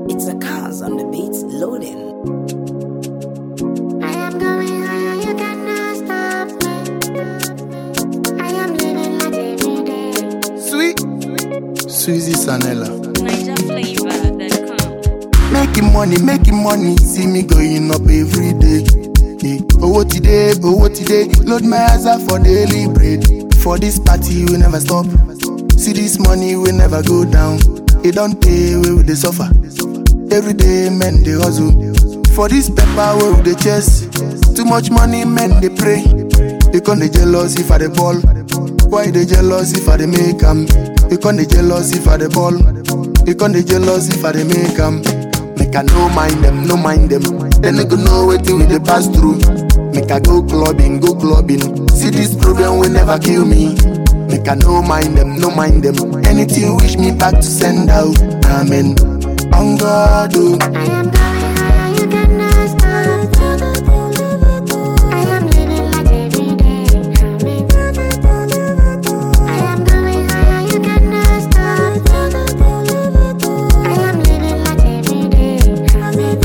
It's a cars on the beats loading. I am going higher, you cannot stop me. I am living like every day. Sweet Suzy Sanella. NigerFlavor.com. Making money, see me going up every day. Owo today, load my hazard for daily bread. For this party we never stop. See this money we never go down. It don't pay we with the suffer. Every day men they hustle. For this pepper we with the chest. Too much money men they pray. They come they jealous if I the ball. Why they jealous if I the make 'em? They come they jealous if I the ball. They come they jealous if I the make 'em. Make I no mind them. Then they go know what we they pass through. Make I go clubbing. See this problem will never kill me. Make I no mind them. Anything wish me back to send out. Amen. On God, oh. I am going higher, you cannot stop. I am living like every day. I am going higher, you cannot stop. I am living like every day. I am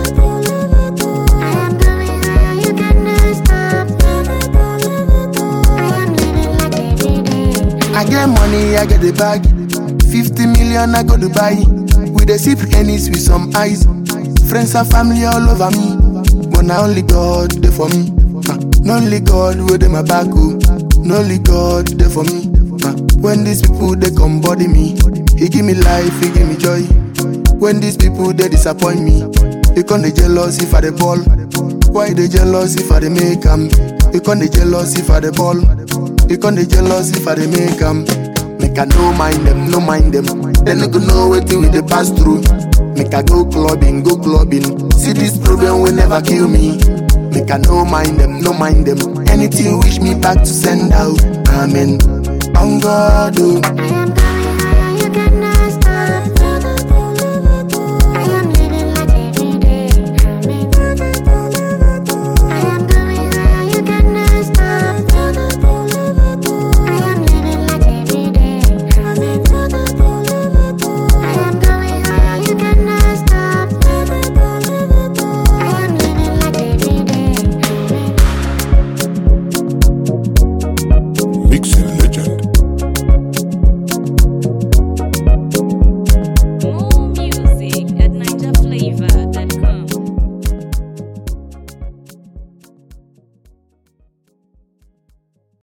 going higher, you cannot stop. I am living like every day. I get money, I get the bag. 50 million, I go to buy. We dey sip Hennies with some eyes. Friends and family all over me. But now only God dey for me. No only God wey dey my back, oh. No only God dey for me. When these people they come body me, He give me life, He give me joy. When these people they disappoint me, they come they jealous if I the ball. Why they jealous if I the make 'em? They come they jealous if I the ball. They come they jealous if I the make 'em. Make I no mind them. Then they go know what we they pass through. Make I go clubbing. See this problem will never kill me. Make I no mind them. Anything wish me back to send out. Amen. On God, oh.